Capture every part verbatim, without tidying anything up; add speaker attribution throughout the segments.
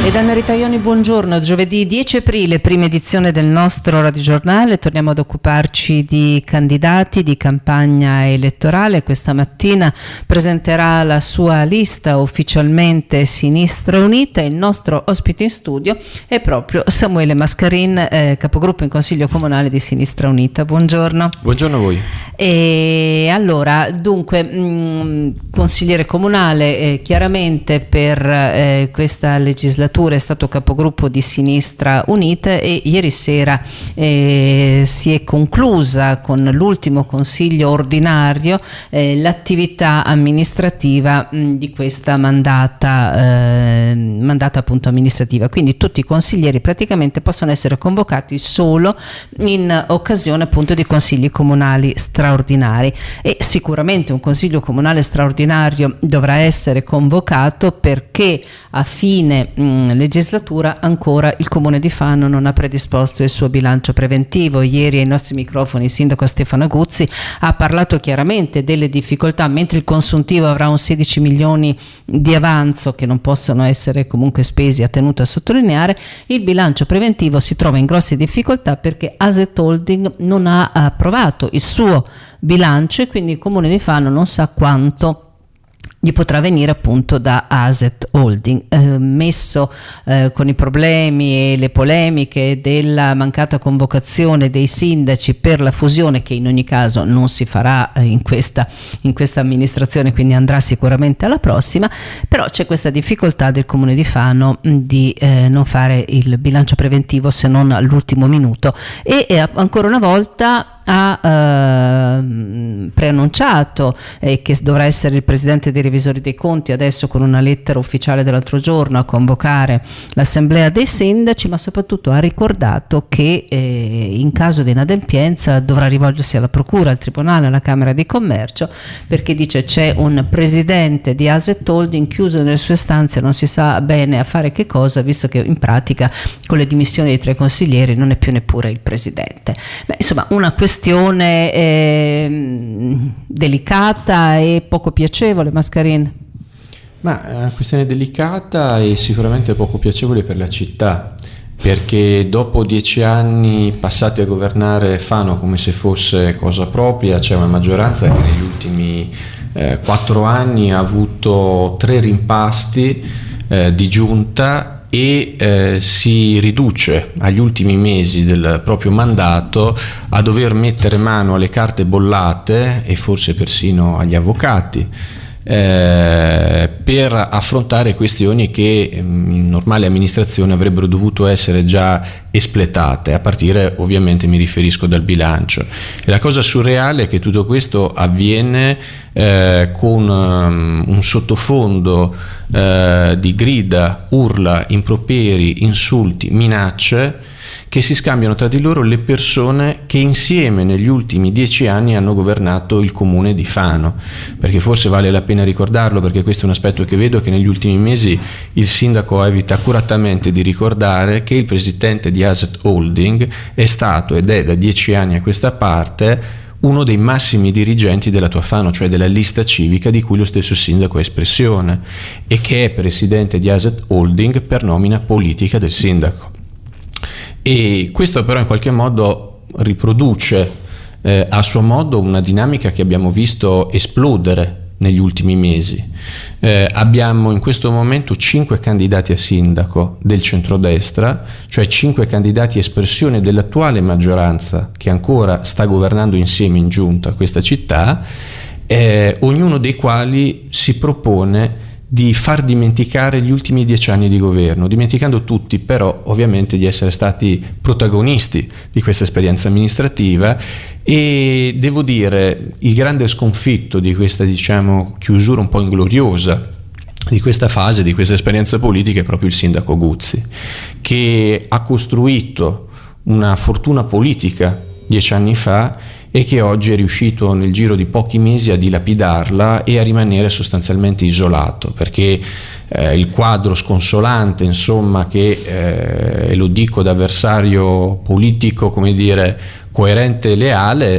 Speaker 1: E da Nerita Ioni, buongiorno. Giovedì dieci aprile, prima edizione del nostro radiogiornale. Torniamo ad occuparci di candidati, di campagna elettorale. Questa mattina presenterà la sua lista ufficialmente Sinistra Unita. Il nostro ospite in studio è proprio Samuele Mascarin, eh, capogruppo in Consiglio Comunale di Sinistra Unita. Buongiorno.
Speaker 2: Buongiorno a voi.
Speaker 1: E allora, dunque, mh, consigliere comunale, eh, chiaramente per eh, questa legislatura è stato capogruppo di Sinistra Unita e ieri sera eh, si è conclusa con l'ultimo consiglio ordinario eh, l'attività amministrativa mh, di questa mandata, eh, mandata appunto amministrativa. Quindi tutti i consiglieri praticamente possono essere convocati solo in occasione appunto di consigli comunali straordinari, e sicuramente un consiglio comunale straordinario dovrà essere convocato perché a fine mh, legislatura ancora il Comune di Fano non ha predisposto il suo bilancio preventivo. Ieri ai nostri microfoni il sindaco Stefano Aguzzi ha parlato chiaramente delle difficoltà. Mentre il consuntivo avrà un sedici milioni di avanzo che non possono essere comunque spesi, ha tenuto a sottolineare, il bilancio preventivo si trova in grosse difficoltà perché Asset Holding non ha approvato il suo bilancio e quindi il Comune di Fano non sa quanto gli potrà venire appunto da Asset Holding, eh, messo eh, con i problemi e le polemiche della mancata convocazione dei sindaci per la fusione, che in ogni caso non si farà eh, in questa in questa amministrazione, quindi andrà sicuramente alla prossima. Però c'è questa difficoltà del Comune di Fano mh, di eh, non fare il bilancio preventivo se non all'ultimo minuto, e eh, ancora una volta ha eh, preannunciato eh, che dovrà essere il presidente dei revisori dei conti adesso, con una lettera ufficiale dell'altro giorno, a convocare l'assemblea dei sindaci, ma soprattutto ha ricordato che eh, in caso di inadempienza dovrà rivolgersi alla procura, al tribunale, alla Camera di Commercio, perché dice c'è un presidente di Asset Holding chiuso nelle sue stanze, non si sa bene a fare che cosa, visto che in pratica con le dimissioni dei tre consiglieri non è più neppure il presidente. Beh, insomma, una questione questione eh, delicata e poco piacevole, Mascarin.
Speaker 2: Ma è una questione delicata e sicuramente poco piacevole per la città, perché dopo dieci anni passati a governare Fano come se fosse cosa propria, c'è una maggioranza che negli ultimi eh, quattro anni ha avuto tre rimpasti eh, di giunta e eh, si riduce agli ultimi mesi del proprio mandato a dover mettere mano alle carte bollate e forse persino agli avvocati eh, per affrontare questioni che in normale amministrazione avrebbero dovuto essere già espletate, a partire ovviamente mi riferisco dal bilancio. E la cosa surreale è che tutto questo avviene eh, con um, un sottofondo eh, di grida, urla, improperi, insulti, minacce che si scambiano tra di loro le persone che insieme negli ultimi dieci anni hanno governato il comune di Fano, perché forse vale la pena ricordarlo, perché questo è un aspetto che vedo che negli ultimi mesi il sindaco evita accuratamente di ricordare, che il presidente di Asset Holding è stato ed è da dieci anni a questa parte uno dei massimi dirigenti della Tua Fano, cioè della lista civica di cui lo stesso sindaco è espressione, e che è presidente di Asset Holding per nomina politica del sindaco. E questo però in qualche modo riproduce eh, a suo modo una dinamica che abbiamo visto esplodere negli ultimi mesi. Eh, abbiamo in questo momento cinque candidati a sindaco del centrodestra, cioè cinque candidati espressione dell'attuale maggioranza che ancora sta governando insieme in giunta questa città, eh, ognuno dei quali si propone di far dimenticare gli ultimi dieci anni di governo, dimenticando tutti però ovviamente di essere stati protagonisti di questa esperienza amministrativa. E devo dire, il grande sconfitto di questa, diciamo, chiusura un po' ingloriosa di questa fase, di questa esperienza politica, è proprio il sindaco Aguzzi, che ha costruito una fortuna politica dieci anni fa e che oggi è riuscito nel giro di pochi mesi a dilapidarla e a rimanere sostanzialmente isolato, perché eh, il quadro sconsolante, insomma, che eh, e lo dico da avversario politico, come dire, coerente e leale,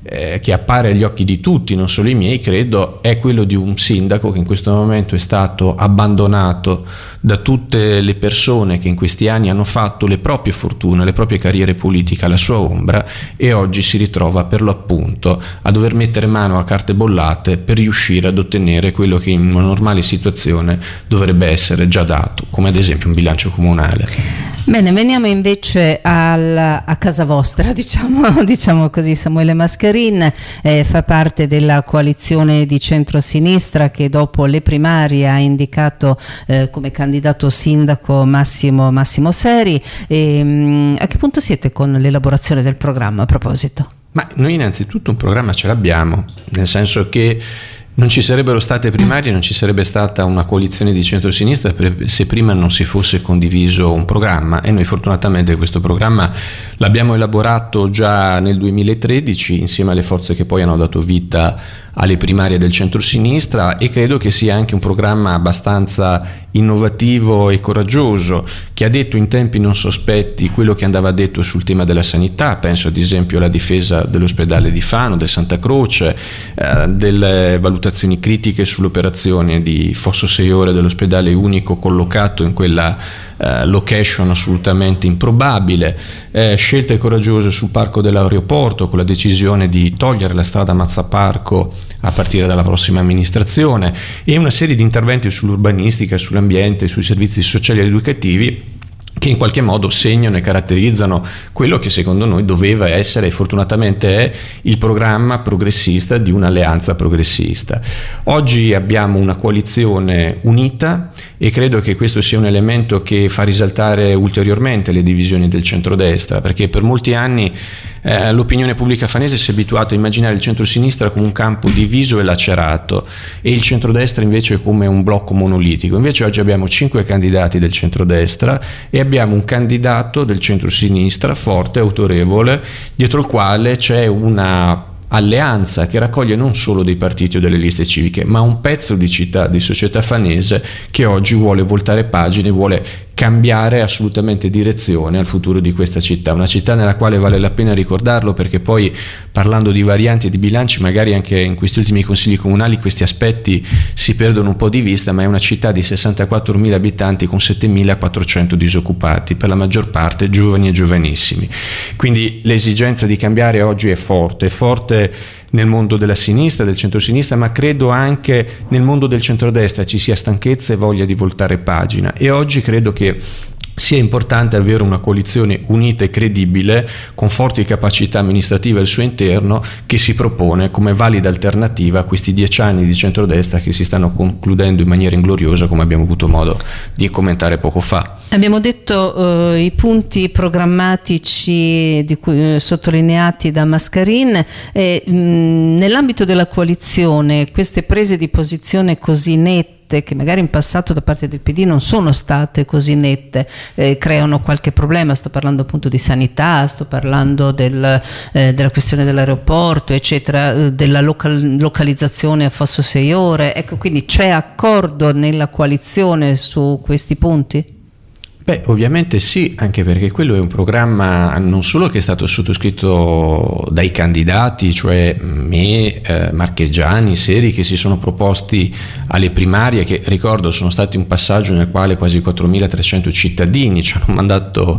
Speaker 2: eh, che appare agli occhi di tutti, non solo i miei, credo, è quello di un sindaco che in questo momento è stato abbandonato da tutte le persone che in questi anni hanno fatto le proprie fortune, le proprie carriere politiche alla sua ombra, e oggi si ritrova per l'appunto a dover mettere mano a carte bollate per riuscire ad ottenere quello che in una normale situazione dovrebbe essere già dato, come ad esempio un bilancio comunale.
Speaker 1: Bene, veniamo invece al, a casa vostra, diciamo, diciamo così. Samuele Mascarin eh, fa parte della coalizione di centrosinistra che dopo le primarie ha indicato eh, come candidato sindaco Massimo, Massimo Seri. E, mh, a che punto siete con l'elaborazione del programma a proposito?
Speaker 2: Ma noi innanzitutto un programma ce l'abbiamo, nel senso che non ci sarebbero state primarie, non ci sarebbe stata una coalizione di centrosinistra se prima non si fosse condiviso un programma, e noi fortunatamente questo programma l'abbiamo elaborato già nel duemilatredici insieme alle forze che poi hanno dato vita alle primarie del centrosinistra, e credo che sia anche un programma abbastanza innovativo e coraggioso, che ha detto in tempi non sospetti quello che andava detto sul tema della sanità. Penso ad esempio alla difesa dell'ospedale di Fano, del Santa Croce, eh, delle valutazioni critiche sull'operazione di Fosso sei ore dell'ospedale unico collocato in quella eh, location assolutamente improbabile, eh, scelte coraggiose sul parco dell'aeroporto con la decisione di togliere la strada Mazzaparco a partire dalla prossima amministrazione, e una serie di interventi sull'urbanistica, sull'ambiente, sui servizi sociali ed educativi che in qualche modo segnano e caratterizzano quello che secondo noi doveva essere e fortunatamente è il programma progressista di un'alleanza progressista. Oggi abbiamo una coalizione unita e credo che questo sia un elemento che fa risaltare ulteriormente le divisioni del centrodestra, perché per molti anni eh, l'opinione pubblica fanese si è abituata a immaginare il centrosinistra come un campo diviso e lacerato e il centrodestra invece come un blocco monolitico. Invece oggi abbiamo cinque candidati del centrodestra e abbiamo un candidato del centrosinistra forte, autorevole, dietro il quale c'è una alleanza che raccoglie non solo dei partiti o delle liste civiche, ma un pezzo di città, di società fanese che oggi vuole voltare pagine, vuole cambiare assolutamente direzione al futuro di questa città, una città nella quale vale la pena ricordarlo, perché poi parlando di varianti e di bilanci magari anche in questi ultimi consigli comunali questi aspetti si perdono un po' di vista, ma è una città di sessantaquattromila abitanti con settemilaquattrocento disoccupati, per la maggior parte giovani e giovanissimi. Quindi l'esigenza di cambiare oggi è forte, è forte nel mondo della sinistra, del centrosinistra, ma credo anche nel mondo del centrodestra ci sia stanchezza e voglia di voltare pagina, e oggi credo che sia importante avere una coalizione unita e credibile con forti capacità amministrative al suo interno, che si propone come valida alternativa a questi dieci anni di centrodestra che si stanno concludendo in maniera ingloriosa, come abbiamo avuto modo di commentare poco fa.
Speaker 1: Abbiamo detto eh, i punti programmatici di cui, eh, sottolineati da Mascarin. Eh, mh, nell'ambito della coalizione queste prese di posizione così nette, che magari in passato da parte del P D non sono state così nette, eh, creano qualche problema. Sto parlando appunto di sanità, sto parlando del, eh, della questione dell'aeroporto eccetera, eh, della local- localizzazione a Fosso sei ore. Ecco, quindi c'è accordo nella coalizione su questi punti?
Speaker 2: Beh, ovviamente sì, anche perché quello è un programma non solo che è stato sottoscritto dai candidati, cioè me, eh, Marchegiani, Seri, che si sono proposti alle primarie, che ricordo sono stati un passaggio nel quale quasi quattromilatrecento cittadini ci hanno mandato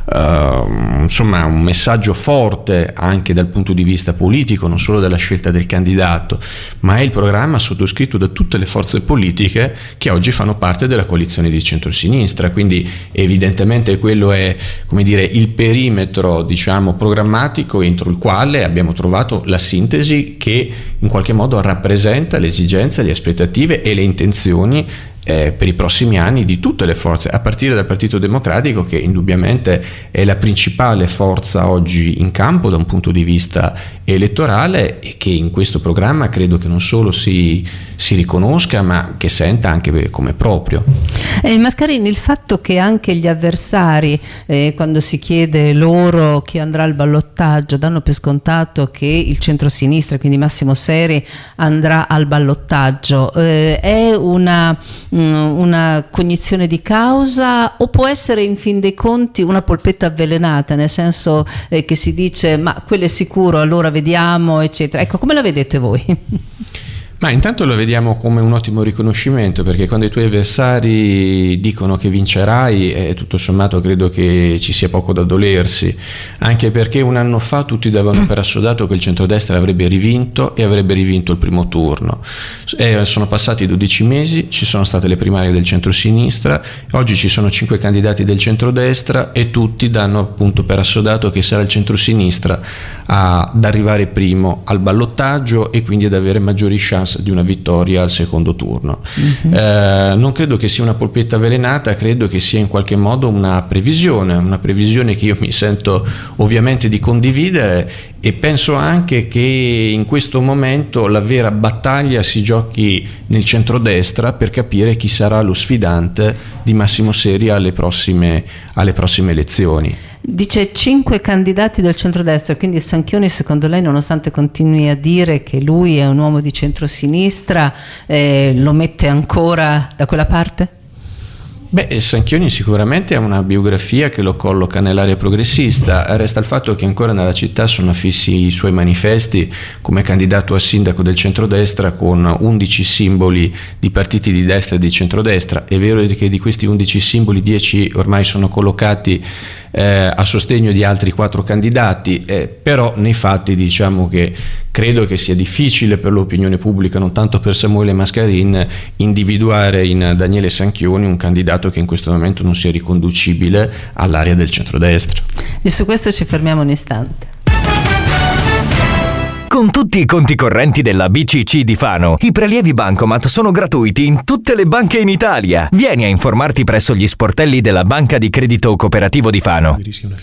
Speaker 2: eh, insomma un messaggio forte anche dal punto di vista politico, non solo della scelta del candidato, ma è il programma sottoscritto da tutte le forze politiche che oggi fanno parte della coalizione di centrosinistra, quindi evidentemente quello è, come dire, il perimetro, diciamo, programmatico entro il quale abbiamo trovato la sintesi che in qualche modo rappresenta le esigenze, le aspettative e le intenzioni Eh, per i prossimi anni di tutte le forze, a partire dal Partito Democratico, che indubbiamente è la principale forza oggi in campo da un punto di vista elettorale e che in questo programma credo che non solo si, si riconosca, ma che senta anche come proprio.
Speaker 1: Eh, Mascarin, il fatto che anche gli avversari, eh, quando si chiede loro chi andrà al ballottaggio, danno per scontato che il centrosinistra, quindi Massimo Seri, andrà al ballottaggio, eh, è una una cognizione di causa, o può essere in fin dei conti una polpetta avvelenata, nel senso eh, che si dice ma quello è sicuro, allora vediamo, eccetera. Ecco, come la vedete voi?
Speaker 2: Ma intanto lo vediamo come un ottimo riconoscimento, perché quando i tuoi avversari dicono che vincerai, eh, tutto sommato credo che ci sia poco da dolersi, anche perché un anno fa tutti davano per assodato che il centrodestra avrebbe rivinto e avrebbe rivinto il primo turno. Eh, sono passati dodici mesi, ci sono state le primarie del centrosinistra, oggi ci sono cinque candidati del centrodestra e tutti danno appunto per assodato che sarà il centrosinistra ad arrivare primo al ballottaggio e quindi ad avere maggiori chance di una vittoria al secondo turno. Mm-hmm. Eh, non credo che sia una polpetta avvelenata, credo che sia in qualche modo una previsione, una previsione che io mi sento ovviamente di condividere, e penso anche che in questo momento la vera battaglia si giochi nel centrodestra per capire chi sarà lo sfidante di Massimo Seri alle prossime, alle prossime elezioni.
Speaker 1: Dice cinque candidati del centrodestra, quindi Sanchioni secondo lei, nonostante continui a dire che lui è un uomo di centrosinistra, eh, lo mette ancora da quella parte?
Speaker 2: Beh, Sanchioni sicuramente ha una biografia che lo colloca nell'area progressista, resta il fatto che ancora nella città sono affissi i suoi manifesti come candidato a sindaco del centrodestra con undici simboli di partiti di destra e di centrodestra. È vero che di questi undici simboli dieci ormai sono collocati eh, a sostegno di altri quattro candidati, eh, però nei fatti diciamo che credo che sia difficile per l'opinione pubblica, non tanto per Samuele Mascarin, individuare in Daniele Sanchioni un candidato che in questo momento non sia riconducibile all'area del centrodestra.
Speaker 1: E su questo ci fermiamo un istante.
Speaker 3: Con tutti i conti correnti della B C C di Fano, i prelievi Bancomat sono gratuiti in tutte le banche in Italia. Vieni a informarti presso gli sportelli della Banca di Credito Cooperativo di Fano.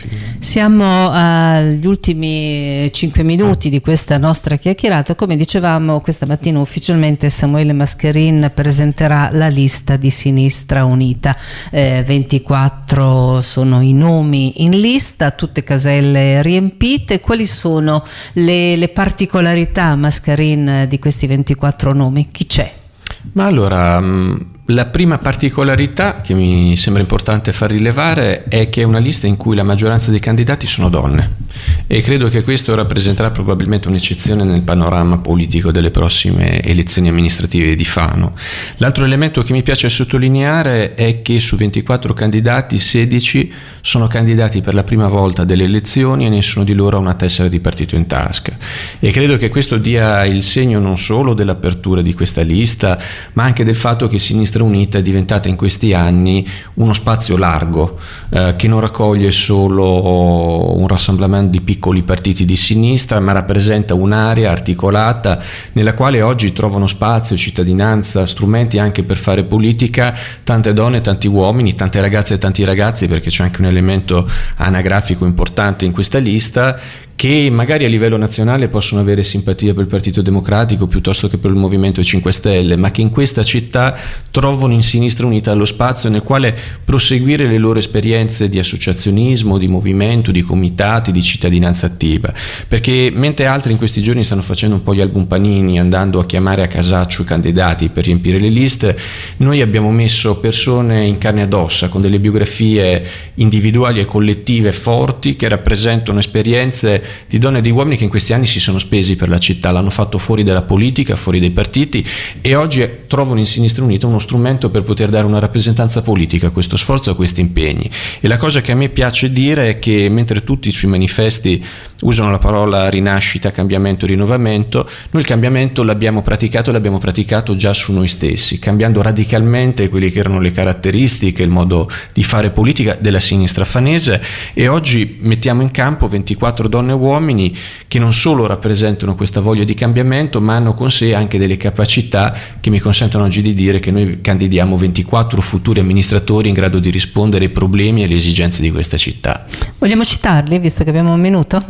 Speaker 1: Siamo agli ultimi cinque minuti di questa nostra chiacchierata. Come dicevamo, questa mattina ufficialmente Samuele Mascarin presenterà la lista di Sinistra Unita. Eh, ventiquattro sono i nomi in lista, tutte caselle riempite. Quali sono le, le parti particolarità, Mascarin, di questi ventiquattro nomi? Chi c'è?
Speaker 2: Ma allora, la prima particolarità che mi sembra importante far rilevare è che è una lista in cui la maggioranza dei candidati sono donne, e credo che questo rappresenterà probabilmente un'eccezione nel panorama politico delle prossime elezioni amministrative di Fano. L'altro elemento che mi piace sottolineare è che su ventiquattro candidati sedici sono candidati per la prima volta delle elezioni e nessuno di loro ha una tessera di partito in tasca, e credo che questo dia il segno non solo dell'apertura di questa lista, ma anche del fatto che Sinistra Unita è diventata in questi anni uno spazio largo eh, che non raccoglie solo un rassemblement di piccoli partiti di sinistra, ma rappresenta un'area articolata nella quale oggi trovano spazio, cittadinanza, strumenti anche per fare politica tante donne, tanti uomini, tante ragazze e tanti ragazzi, perché c'è anche un elemento anagrafico importante in questa lista, che magari a livello nazionale possono avere simpatia per il Partito Democratico piuttosto che per il Movimento cinque Stelle, ma che in questa città trovano in Sinistra Unita lo spazio nel quale proseguire le loro esperienze di associazionismo, di movimento, di comitati, di cittadinanza attiva. Perché mentre altri in questi giorni stanno facendo un po' gli album panini, andando a chiamare a casaccio i candidati per riempire le liste, noi abbiamo messo persone in carne ed ossa, con delle biografie individuali e collettive forti, che rappresentano esperienze di donne e di uomini che in questi anni si sono spesi per la città, l'hanno fatto fuori dalla politica, fuori dai partiti, e oggi trovano in Sinistra Unita uno strumento per poter dare una rappresentanza politica a questo sforzo, a questi impegni. E la cosa che a me piace dire è che mentre tutti sui manifesti usano la parola rinascita, cambiamento, rinnovamento, noi il cambiamento l'abbiamo praticato e l'abbiamo praticato già su noi stessi, cambiando radicalmente quelle che erano le caratteristiche, il modo di fare politica della sinistra fanese, e oggi mettiamo in campo ventiquattro donne e uomini che non solo rappresentano questa voglia di cambiamento, ma hanno con sé anche delle capacità che mi consentono oggi di dire che noi candidiamo ventiquattro futuri amministratori in grado di rispondere ai problemi e alle esigenze di questa città.
Speaker 1: Vogliamo citarli, visto che abbiamo un minuto?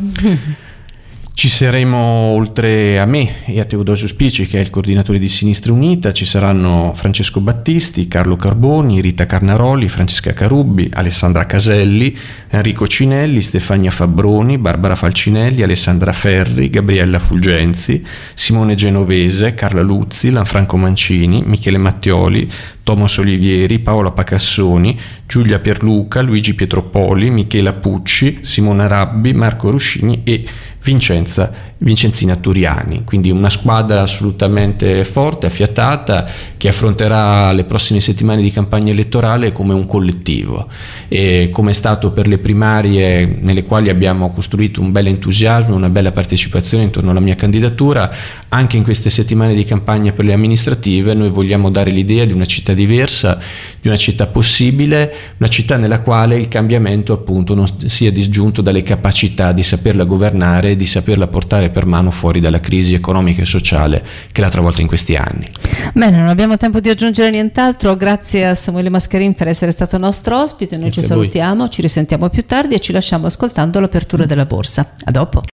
Speaker 2: Ci saremo, oltre a me e a Teodosio Spici, che è il coordinatore di Sinistra Unita, ci saranno Francesco Battisti, Carlo Carboni, Rita Carnaroli, Francesca Carubbi, Alessandra Caselli, Enrico Cinelli, Stefania Fabbroni, Barbara Falcinelli, Alessandra Ferri, Gabriella Fulgenzi, Simone Genovese, Carla Luzzi, Lanfranco Mancini, Michele Mattioli, Thomas Olivieri, Paola Pacassoni, Giulia Pierluca, Luigi Pietropoli, Michela Pucci, Simona Rabbi, Marco Ruscini e Vincenza Vincenzina Turiani. Quindi una squadra assolutamente forte, affiatata, che affronterà le prossime settimane di campagna elettorale come un collettivo, e come è stato per le primarie, nelle quali abbiamo costruito un bel entusiasmo, una bella partecipazione intorno alla mia candidatura. Anche in queste settimane di campagna per le amministrative noi vogliamo dare l'idea di una città diversa, di una città possibile, una città nella quale il cambiamento appunto non sia disgiunto dalle capacità di saperla governare, di saperla portare per mano fuori dalla crisi economica e sociale che l'ha travolta in questi anni.
Speaker 1: Bene, non abbiamo tempo di aggiungere nient'altro. Grazie a Samuele Mascarin per essere stato nostro ospite. Noi
Speaker 2: Grazie
Speaker 1: ci salutiamo, ci risentiamo più tardi e ci lasciamo ascoltando l'apertura della borsa. A dopo.